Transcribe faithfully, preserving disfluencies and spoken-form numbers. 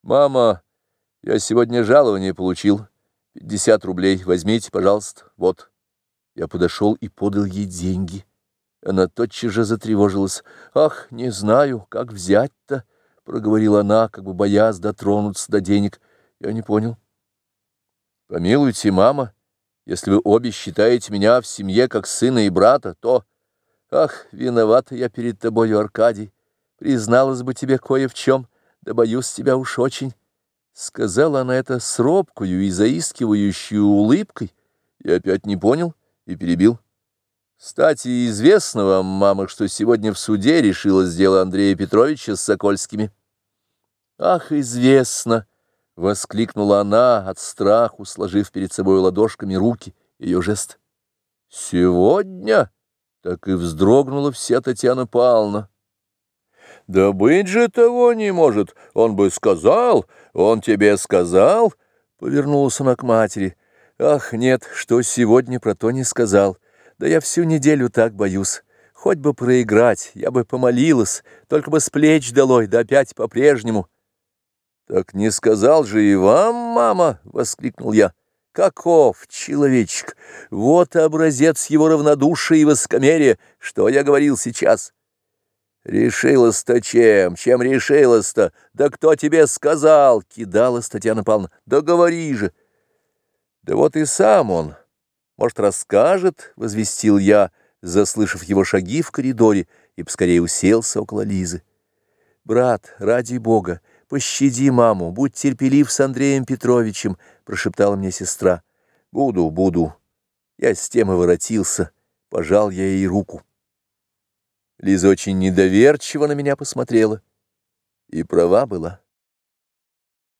«Мама, я сегодня жалование получил. Пятьдесят рублей. Возьмите, пожалуйста. Вот». Я подошел и подал ей деньги. Она тотчас же затревожилась. «Ах, не знаю, как взять-то», — проговорила она, как бы боясь дотронуться до денег. Я не понял. «Помилуйте, мама, если вы обе считаете меня в семье как сына и брата, то... Ах, виновата я перед тобою, Аркадий. Призналась бы тебе кое в чем, да боюсь тебя уж очень». Сказала она это с робкою и заискивающей улыбкой. Я опять не понял и перебил. «Кстати, известно вам, мама, что сегодня в суде решилось дело Андрея Петровича с Сокольскими». «Ах, известно!» — воскликнула она от страху, сложив перед собой ладошками руки, ее жест. «Сегодня?» — так и вздрогнула вся Татьяна Павловна. «Да быть же того не может! Он бы сказал! Он тебе сказал!» — повернулась она к матери. «Ах, нет, что сегодня про то не сказал. Да я всю неделю так боюсь. Хоть бы проиграть, я бы помолилась, только бы с плеч долой, да опять по-прежнему». «Так не сказал же и вам, мама!» — воскликнул я. «Каков человечек! Вот образец его равнодушия и высокомерия, что я говорил сейчас». «Решилась-то чем? Чем решилась-то? Да кто тебе сказал?» — кидалась Татьяна Павловна. «Да говори же!» «Да вот и сам он. Может, расскажет?» — возвестил я, заслышав его шаги в коридоре, и поскорее уселся около Лизы. «Брат, ради Бога, пощади маму, будь терпелив с Андреем Петровичем», — прошептала мне сестра. «Буду, буду». Я с тем и воротился, пожал я ей руку. Лиза очень недоверчиво на меня посмотрела, и права была.